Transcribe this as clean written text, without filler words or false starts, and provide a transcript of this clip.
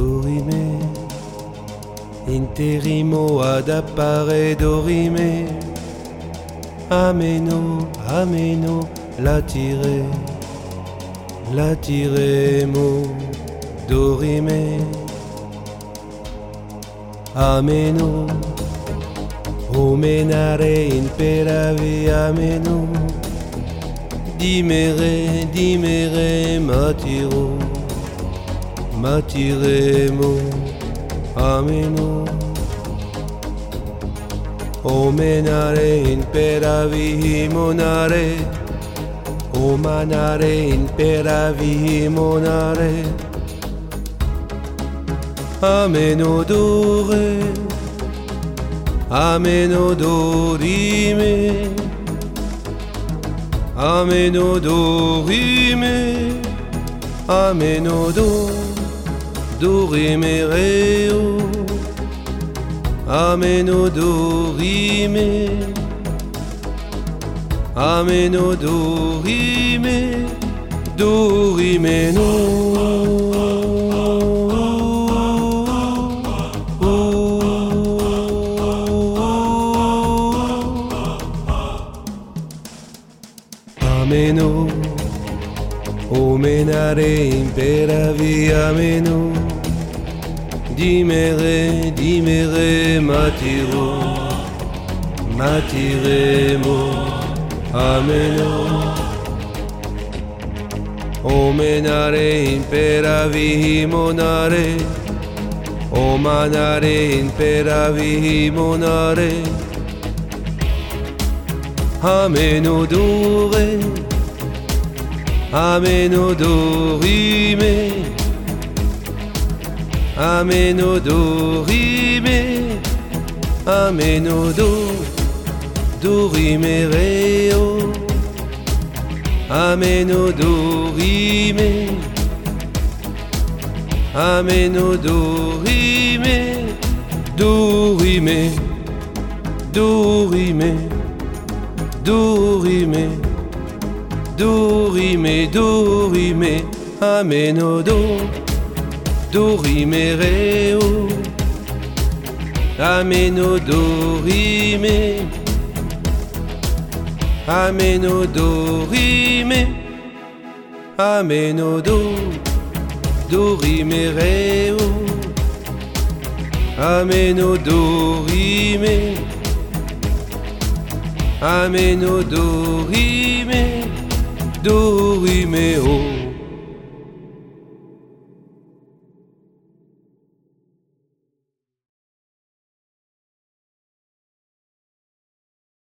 dorime, interimo ad appare dorime, ameno, ameno, latiremo, dorime, ameno, omenare in peravi ameno, dimere, matiremo, ameno, omenare in peravi monare, omanare in peravi monare, ameno dore, ameno dorime, ameno dorime, ameno dorime reo, ameno dorime, ameno dorime, dorime no. Ameno, omenare in peravi ameno, dimere, matiremo, ameno, omenare in peravi monare, omanare in peravi monare, ameno dore, ameno dorime, ameno dorime, ameno dorime reo, ameno dorime, ameno dorime, dorime, dorime, dorime, dorime, dorime, ameno dorime reo, ameno dorime, ameno dorime, ameno dorime reo, ameno dorime, ameno dorime, dorime